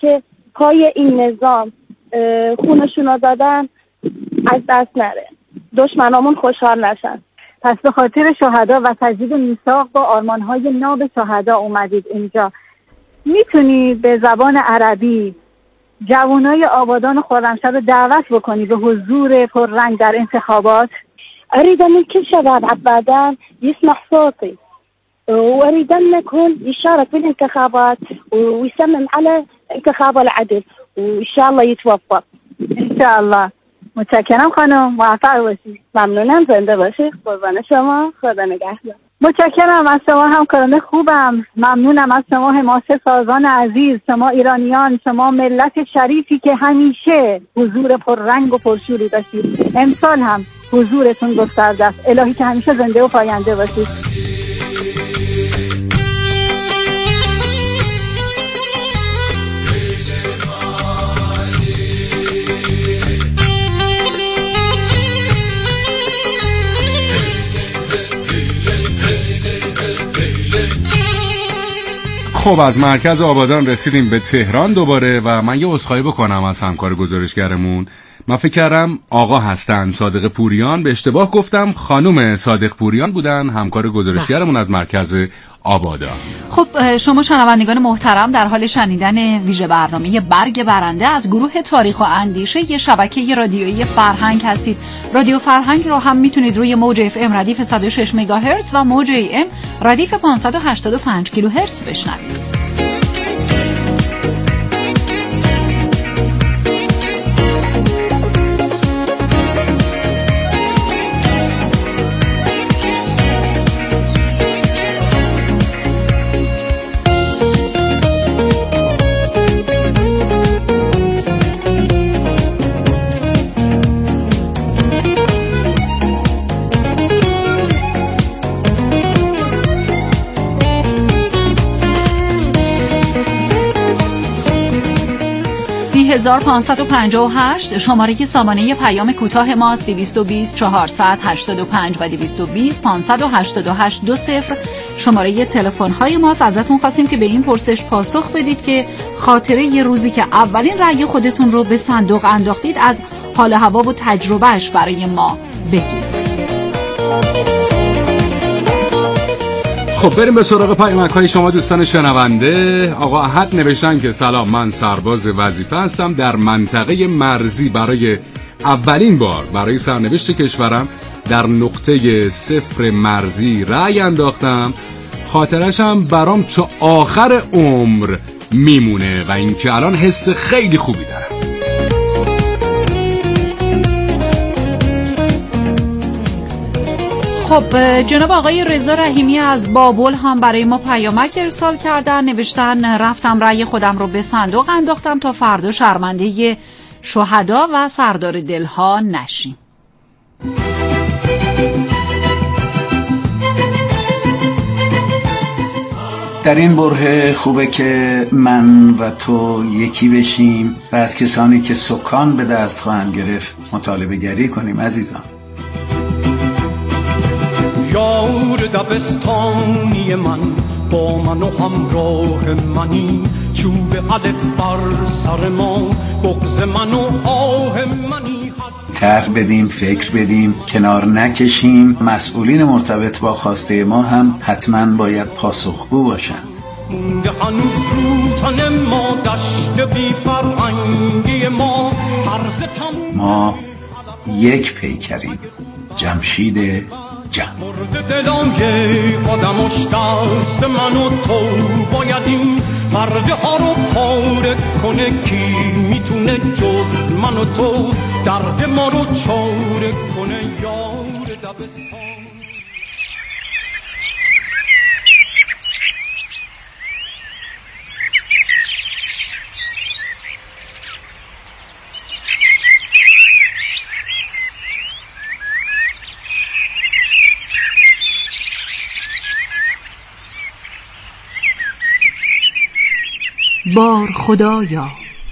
که پای این نظام خونشون رو دادن از دست نره، دشمنامون خوشحال نشن. پس به خاطر شهدا و تجدید میثاق با آرمان‌های ناب شهدا اومدید اینجا. میتونی به زبان عربی جوانای آبادان خرمشهر رو دعوت بکنی به حضور پررنگ در انتخابات؟ أريد من كل شباب عبادان يسمع صوتي، وأريد أن نكون يشارك بالانتخابات ويسمم على انتخاب العدل، وإن شاء الله يتوفق. إن شاء الله. متشکرم خانم، موفق باشید. ممنونم، زنده باشید. قربان شما، خدا نگهدار. متشکرم از شما همکاران خوبم. ممنونم از شما حماسه سازان عزیز، شما ایرانیان، شما ملت شریفی که همیشه حضور پررنگ و پرشوری داشتید. امسال هم حضورتون گسترده است. الهی که همیشه زنده و پاینده باشید. خب از مرکز آبادان رسیدیم به تهران دوباره و من یه عذرخواهی بکنم از همکار گزارشگرمون. من فکر کردم آقا هستن صادق پوریان، به اشتباه گفتم خانم صادق پوریان بودن، همکار گزارشگرمون از مرکز آبادان. خب شما شنوندگان محترم در حال شنیدن ویژه برنامه برگ برنده از گروه تاریخ و اندیشه، یه شبکه رادیویی فرهنگ هستید. رادیو فرهنگ رو هم میتونید روی موج اف ام ردیف 106 مگاهرتز و موج ای ام ردیف 585 کیلوهرتز بشنوید. سی 1558 شماره سامانه پیام کوتاه ماست 220 485 و 220 588 20. شماره تلفن های ماست. ازتون خواستیم که به این پرسش پاسخ بدید که خاطره یه روزی که اولین رأی خودتون رو به صندوق انداختید از حال هوا و تجربهش برای ما بگید. خب بریم به سراغ پیامک‌های شما دوستان شنونده. آقا احد نوشتن که سلام، من سرباز وظیفه هستم در منطقه مرزی. برای اولین بار برای سرنوشت کشورم در نقطه 0 مرزی رأی انداختم. خاطرش هم برام تا آخر عمر میمونه و اینکه الان حس خیلی خوبی دارم. خب جناب آقای رضا رحیمی از بابل هم برای ما پیامک ارسال کردن. نوشتن رفتم رأی خودم رو به صندوق انداختم تا فردا شرمنده شهدا و سردار دلها نشیم. در این بره خوبه که من و تو یکی بشیم و از کسانی که سکان به دست خواهند گرفت مطالبه گری کنیم. عزیزان، یار دبستانی من با من و همراه منی، چوب الف بر سر ما، بغض من و آه منی. طرح بدیم، فکر بدیم، کنار نکشیم. مسئولین مرتبط با خواسته ما هم حتما باید پاسخگو باشند. مونده هنوز رو تن ما دشت بی فرهنگی ما، ما یک پیکریم، جمشید جمع. مرد دلای آدمش دست من و تو باید این پرده ها رو پاره کنه. کی میتونه جز من و تو درد ما رو چاره کنه؟ یار دبستان. بار خدایا،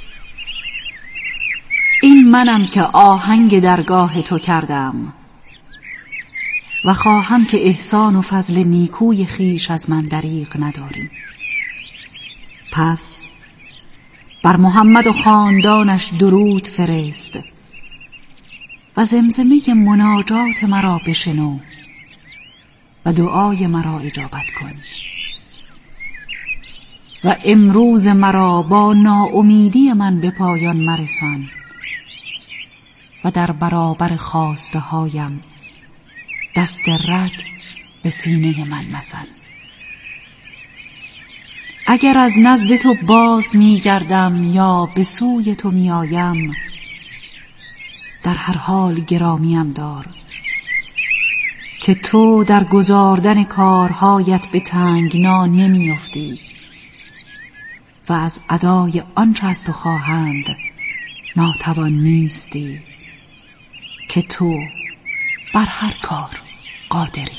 این منم که آهنگ درگاه تو کردم و خواهم که احسان و فضل نیکوی خیش از من دریغ نداری. پس بر محمد و خاندانش درود فرست و زمزمه مناجات مرا بشنو و دعای مرا اجابت کن و امروز مرا با ناامیدی من به پایان مرسان و در برابر خواسته هایم دست رد به سینه من مزن. اگر از نزد تو باز میگردم یا به سوی تو میآیم، در هر حال گرامیم دار که تو در گزاردن کارهایت به تنگنا نمیافتی و از ادای آنچه از تو خواهند ناتوان نیستی که تو بر هر کار قادری.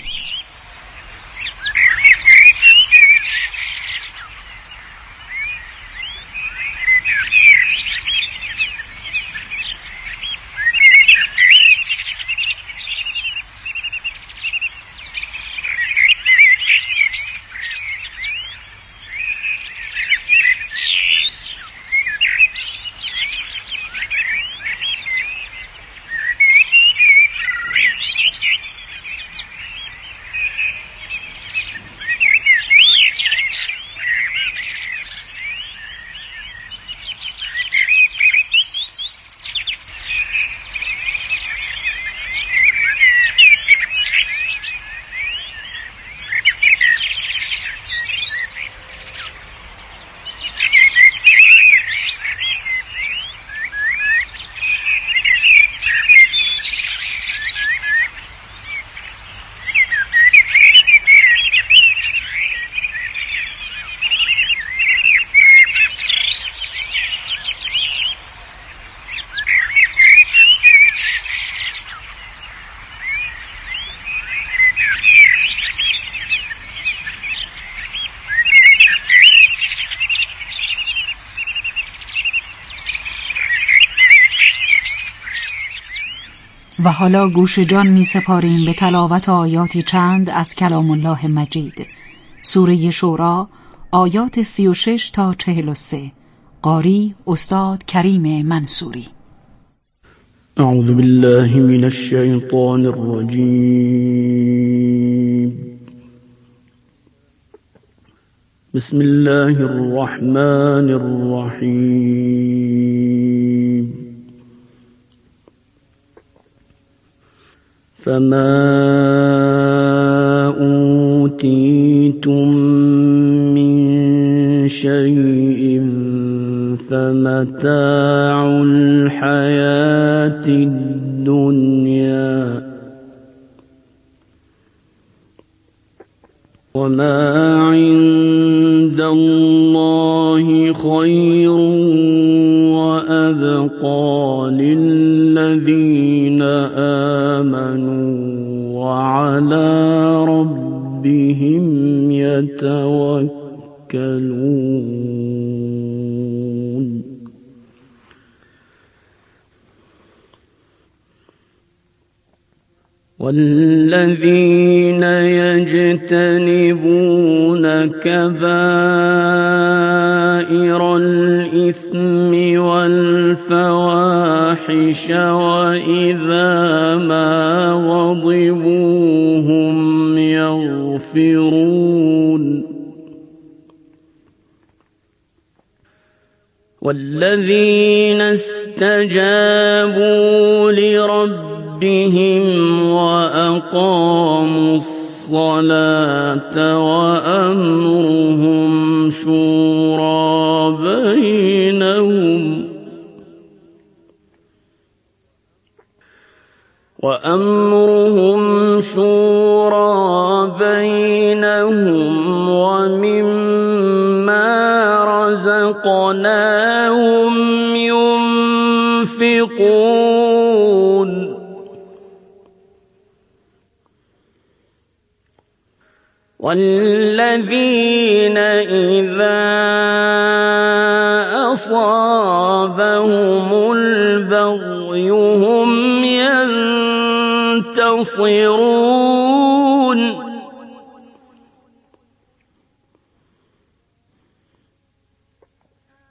و حالا گوش جان می سپاریم به تلاوت آیاتی چند از کلام الله مجید. سوره شورا آیات 36 تا 43. قاری استاد کریم منصوری. اعوذ بالله من الشیطان الرجیم. بسم الله الرحمن الرحیم. فما أوتيتم من شيء فمتاع الحياة الدنيا وما عند الله خير وأبقى للذين آمنوا وعلى ربهم يتوكلون. والذين يجتنبون كبائر الإثم والفواحش وإذا ما غضبوا هم يغفرون. والذين استجابوا لربهم وأقاموا الصلاة وأمرهم شورى بينهم ومما رزقناهم ينفقون. والذين إذا أصابهم البغي هم ينتصرون.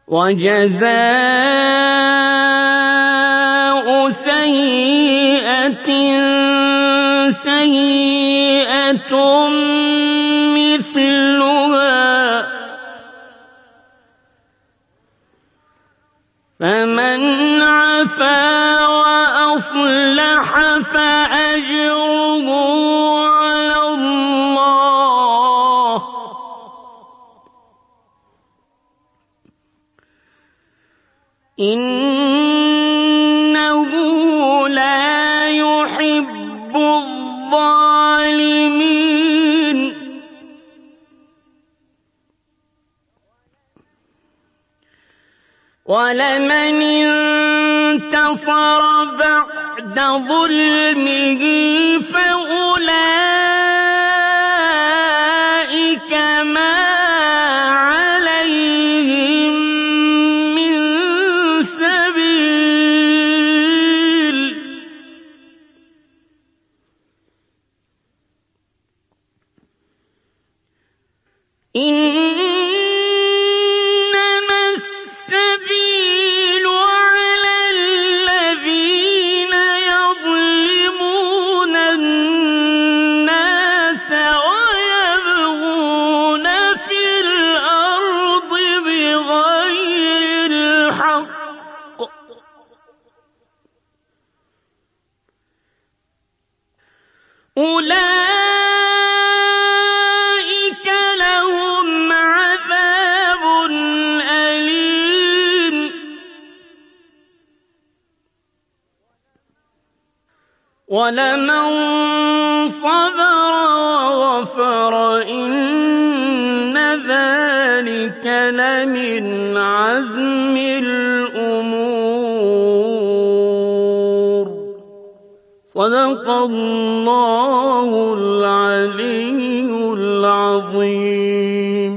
وجزاء سيئة سيئة مثلها فمن عفا وأصلح فأجره على الله إنه لا يحب الظالمين ولمن انتصر بعد ظلمه فأولئك ما عليهم من سبيل إنما السبيل على الذين يظلمون الناس ويبغون في الأرض بغير الحق أولئك لهم عذاب أليم ولمن صبر وغفر إن ذلك لمن عزم الأمور صدق الله العلي العظيم.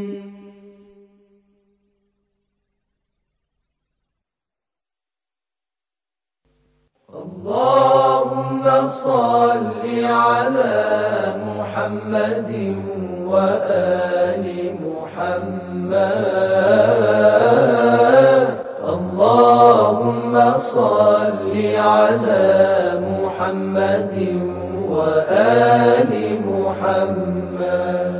اللهم صل على محمد وآل محمد. اللهم صل على محمد وآل محمد.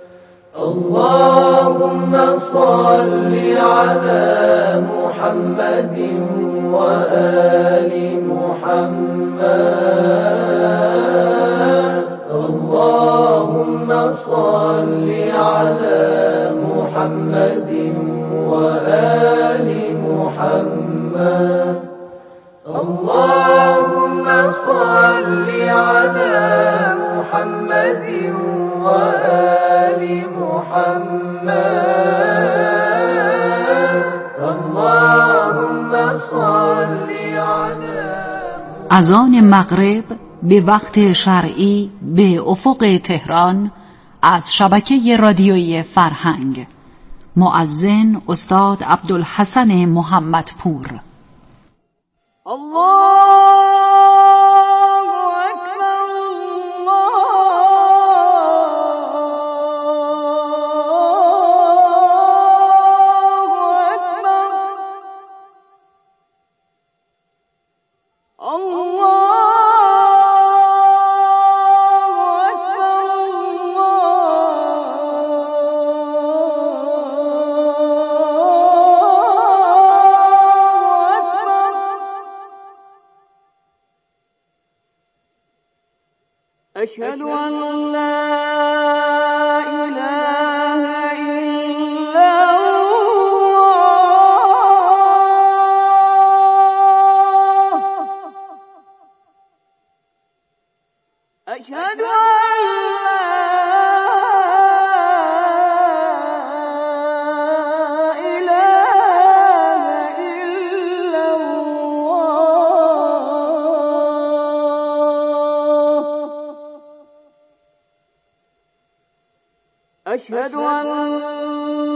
اللهم صل على محمد وآل محمد. اللهم صل على محمد وآل محمد. اللهم صل على محمد وآل محمد. اللهم صل على. اذان مغرب به وقت شرعی به افق تهران از شبکه رادیویی فرهنگ. مؤذن استاد عبدالحسن محمدپور. أشهد أن لا إله إلا الله. أشهد أن أشهد أن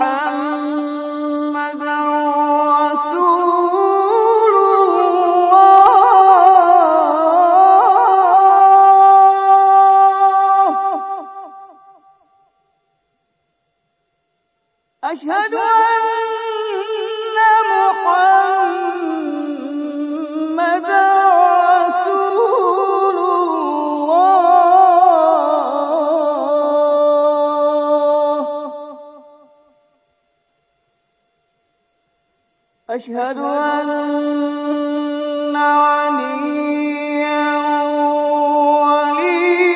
محمدا رسول الله. أشهد أن أشهد أن عليا ولي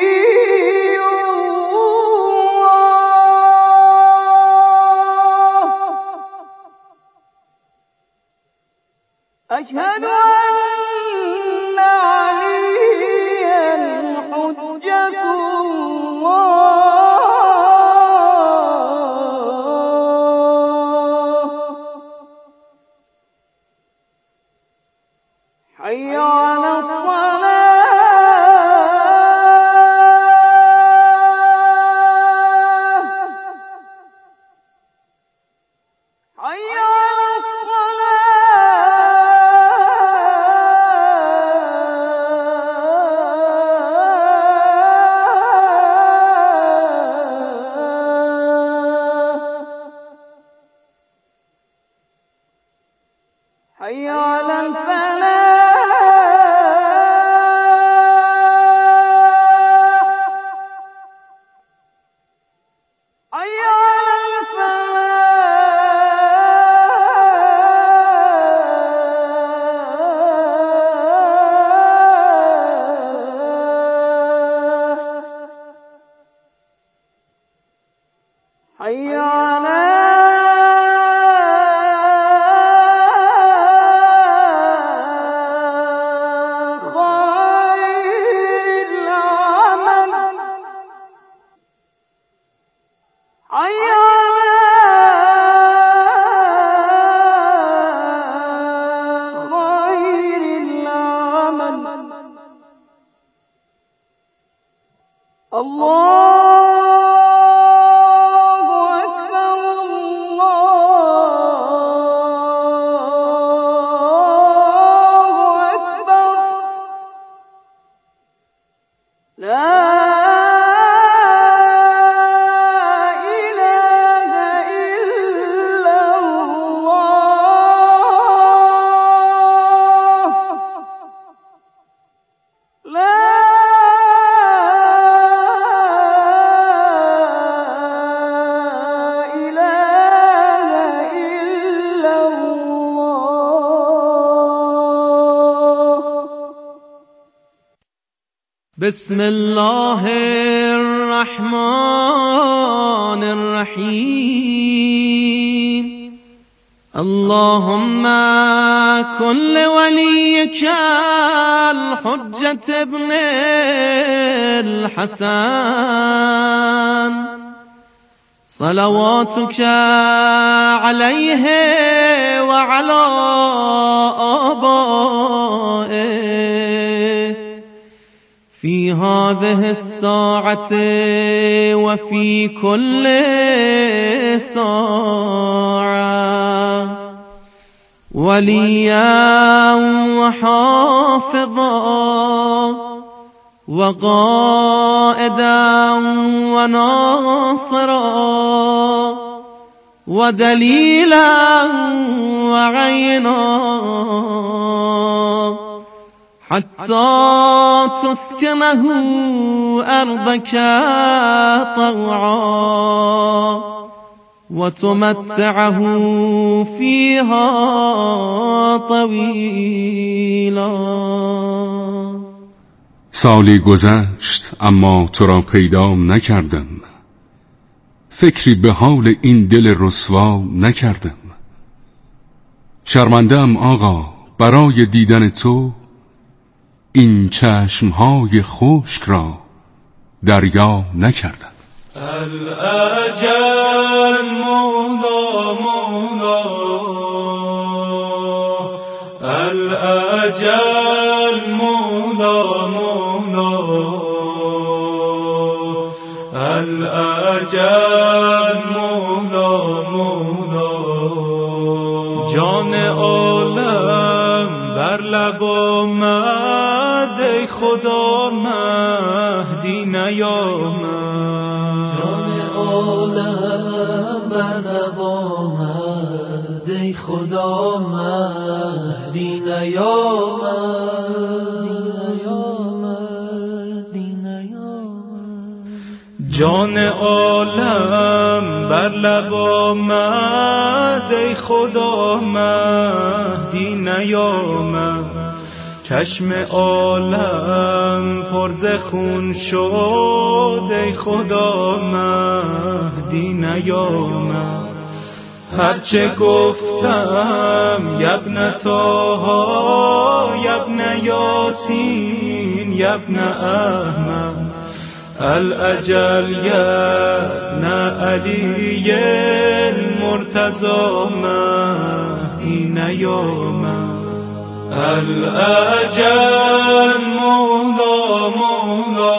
الله أشهد أن عليا حجة حي على الصلاة حي على الصلاة حي على الفلاح حي على خير العمل حي على خير العمل الله أكبر الله أكبر لا إله إلا الله لا إله إلا الله بسم الله الرحمن الرحيم اللهم كن لوليك الحجة ابن الحسن صلواتك عليه وعلى آبائه في هذه الساعة وفي كل ساعة وليا وحافظا وقائدا وناصرا ودليلا وعينا حتى تسكنه أرضك طوعا وتمتعه فيها طويلا. سالی گذشت اما تو را پیدا نکردم، فکری به حال این دل رسوا نکردم. شرمنده‌ام آقا برای دیدن تو، این چشمهای خشک را دریا نکردم. الأجل مولا مولا الأجل مولا مولا الأجل مولا مولا جان عالم بر لب آمد ای خدا مهدی نیامد. جان عالم بر لب آمد ای خدا مهدی جان عالم بر لب آمد ای خدا مهدی نیامد، چشم عالم پر ز خون شد، ای خدا مهدی نیامد. هرچه گفتم یبن طاها یبن یاسین یبن احمد، الاجل یبن علی المرتضی مهدی نیامد. الاجل مولا مولا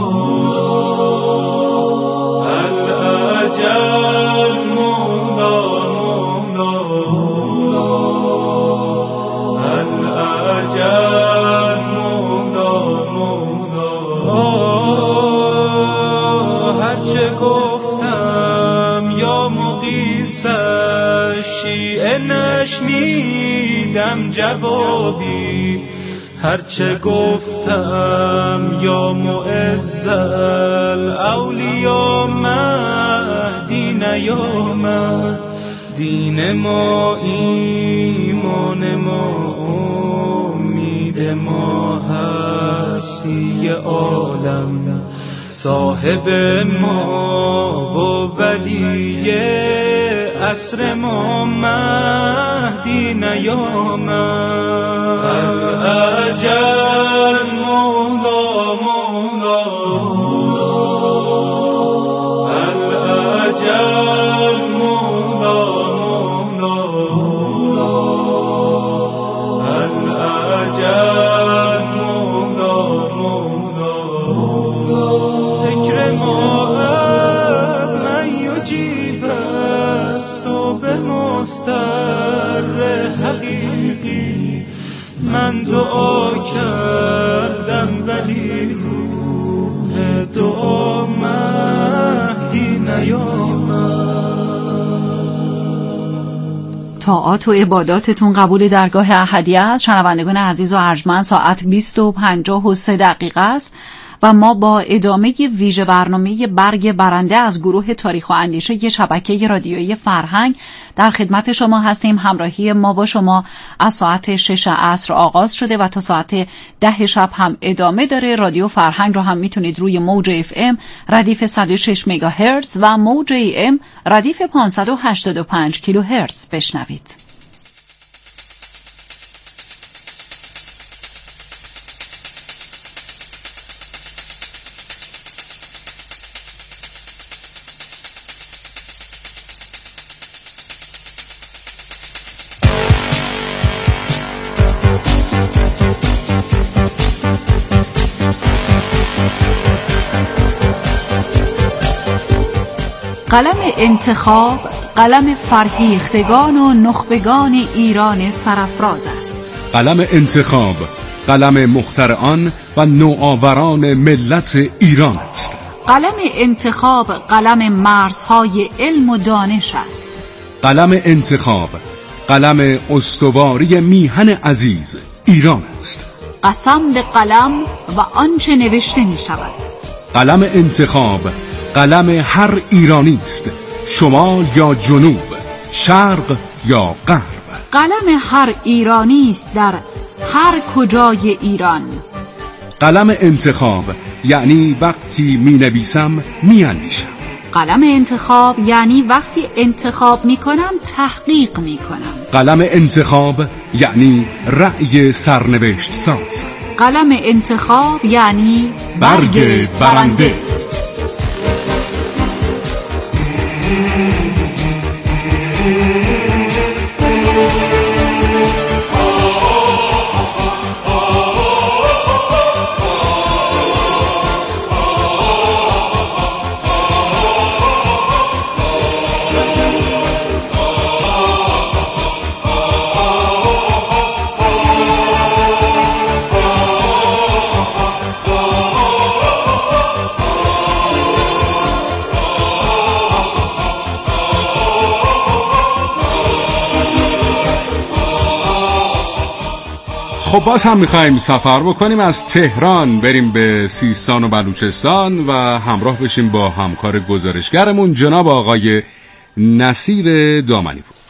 الاجل مولا مولا الاجل مولا مولا. هرچه گفتم یا مقیس شیعه نشنیدم جوابی، هرچه گفتم یا معز الاولیا مهدی نیامد. دین ما ایمان ما امید ما هستی عالم، صاحب ما و ولی عصر ما مهدی نیامد. الاجل مولا مولا الاجل مولا مولا الاجل مولا مولا. ذکر ما من یجیب است و به مستر حقیقی، من دعا کردم ولی روح دعا مهدی نیامد. طاعات و عباداتتون قبول درگاه احدیه است. شنوندگان عزیز و ارجمند، ساعت 20:53 است و ما با ادامه ویژه برنامه برگ برنده از گروه تاریخ و اندیشه شبکه رادیویی فرهنگ در خدمت شما هستیم. همراهی ما با شما از ساعت 6 عصر آغاز شده و تا ساعت 10 شب هم ادامه داره. رادیو فرهنگ رو هم میتونید روی موج FM ردیف 106 مگاهرتز و موج AM ردیف 585 کیلوهرتز بشنوید. قلم انتخاب قلم فرهیختگان و نخبگان ایران سرافراز است. قلم انتخاب قلم مخترعان و نوآوران ملت ایران است. قلم انتخاب قلم مرزهای علم و دانش است. قلم انتخاب قلم استواری میهن عزیز ایران است. قسم به قلم و آنچه نوشته می شود. قلم انتخاب قلم هر ایرانی است، شمال یا جنوب، شرق یا غرب. قلم هر ایرانی است در هر کجای ایران. قلم انتخاب یعنی وقتی می نویسم می اندیشم. قلم انتخاب یعنی وقتی انتخاب می کنم تحقیق می کنم. قلم انتخاب یعنی رأی سرنوشت ساز. قلم انتخاب یعنی برگ برنده. خب باز هم میخواییم سفر بکنیم، از تهران بریم به سیستان و بلوچستان و همراه بشیم با همکار گزارشگرمون جناب آقای نصیر دامنی پور.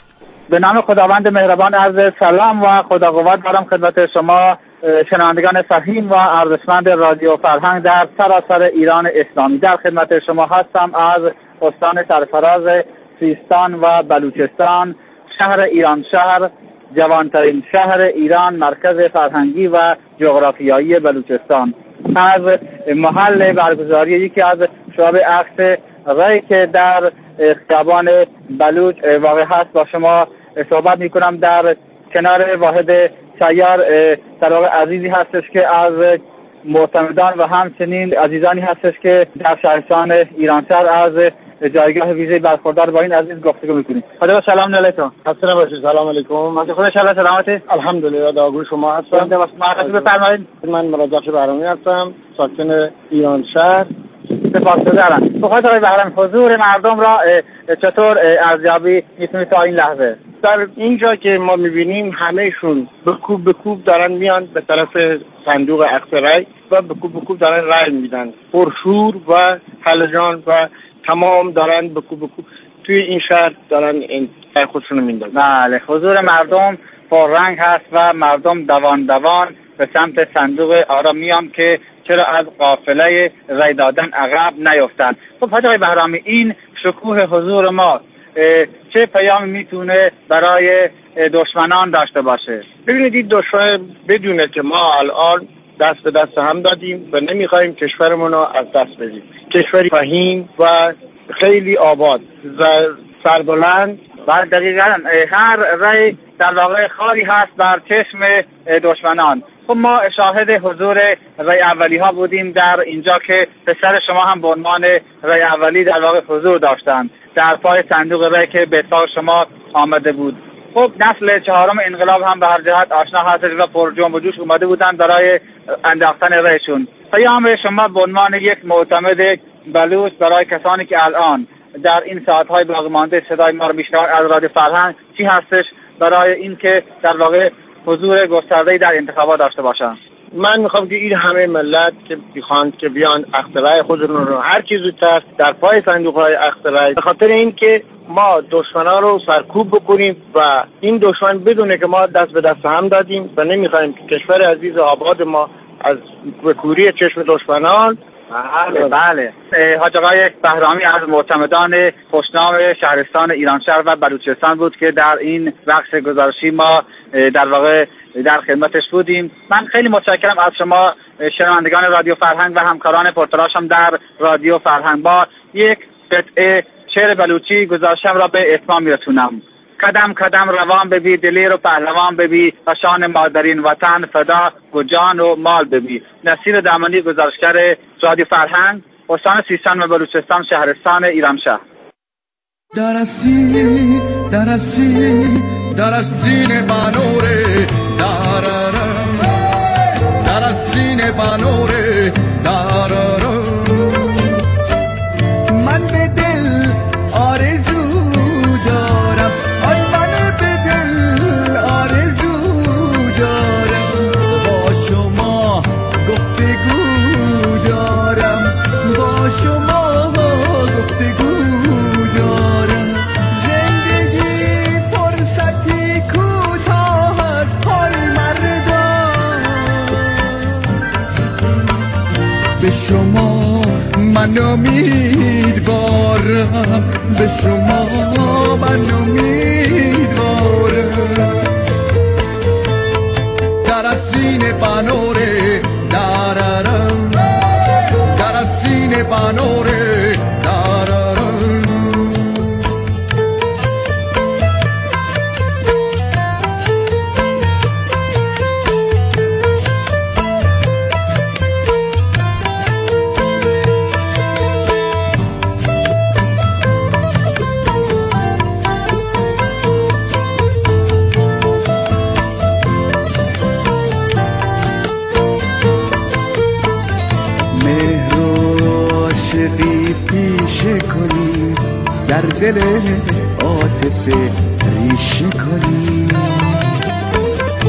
به نام خداوند مهربان عرض سلام و خدا قوت دارم خدمت شما شنوندگان فهیم و ارزشمند رادیو فرهنگ در سراسر ایران اسلامی. در خدمت شما هستم از استان سرفراز سیستان و بلوچستان، شهر ایران شهر، جوانترین شهر ایران، مرکز فرهنگی و جغرافیایی بلوچستان. از محل برگزاری یکی از شعب عکس رای که در خیابان بلوچ واقع هست با شما صحبت میکنم. در کنار واحد سیار در واقع عزیزی هستش که از معتمدان و همچنین عزیزانی هستش که در شهرستان ایران شهر از جایگاه ویژه برخوردار با این عزیز گفتگو میکنیم. خدا سلام علیکم. حسنا باشید. سلام علیکم. از خدا شرط سلامتی. الحمدلله. داغو شما هستم. معرفی بفرمایید. من مراد بهرامی هستم، ساکن ایران شهر. سپاسگزارم. بخواید آقای بهرام حضور مردم را چطور ارزیابی میتونید تا این لحظه؟ در اینجا که ما میبینیم همهشون به کوب دارن میان به طرف صندوق عکس رای و به کوب دارن رای میدن، پرشور و هلجان و تمام دارن به کوب توی این شهر دارن این خودشونو میندازن. بله، حضور مردم پررنگ هست و مردم دوان به سمت صندوق آرا میان که چرا از قافله رای دادن عقب نیفتن. خب حاج آقای بهرامی، این شکوه حضور ما چه پیام میتونه برای دشمنان داشته باشه؟ ببینید این دشمن بدونه که ما الان دست به دست هم دادیم و نمیخوایم کشورمون رو از دست بدیم. کشوری فهیم و خیلی آباد، سربلند و دقیقاً هر رای در واقع خاری هست بر چشم دشمنان. خب ما شاهد حضور رای اولی ها بودیم در اینجا که پسر شما هم به عنوان رای اولی در واقع حضور داشتند در پای صندوق رای که به اتفاق شما آمده بود. خب نسل چهارم انقلاب هم به هر جهت آشنا هست و پر جنب و جوش اومده بودند برای انداختن رایشون. پیام شما به عنوان یک معتمد بلوچ برای کسانی که الان در این ساعت‌های باقی مانده صدای ما رو میشنوند از رادیو فرهنگ چی هستش برای این که در واقع حضور گسترده‌ای در انتخابات داشته باشن؟ من میخوام که این همه ملت که میخواند که بیان عقد رای خودشون رو هر چیزی زودتر در پای صندوق‌های عقد رای، به خاطر اینکه ما دشمنا رو سرکوب بکنیم و این دشمن بدونه که ما دست به دست هم دادیم و نمیخوایم که کشور عزیز آباد ما از کوری چشم دشمنان. بله. حاج آقای بهرامی از معتمدان خوشنام شهرستان ایران شهر و بلوچستان بود که در این بخش گزارشی ما در واقع در خدمتش بودیم. من خیلی متشکرم از شما شنوندگان رادیو فرهنگ و همکاران پرتلاشم در رادیو فرهنگ. با یک قطعه شعر بلوچی گزارشم را به اتمام میرسونم. قدم قدم روان ببی، دلیر و پهلوان ببی، و شان مادرین وطن فدا و جان و مال ببی. نصیر دامنی، گزارشگر رادیو فرهنگ، استان سیستان و بلوچستان، شهرستان ایران شهر. درسی بانوره درسین بانوره من به دل آرزو دارم، آی من به دل آرزو دارم، با شما گفتگو دارم، با شما گفتگو دارم. زندگی فرصتی کوتاه است، های مردان، به شما من امیدوارم، به شما من امیدوارم. در سینه بانوره دارم، در سینه بانوره دارم. پیشه کنی در دل عاطفه ریشه کنی.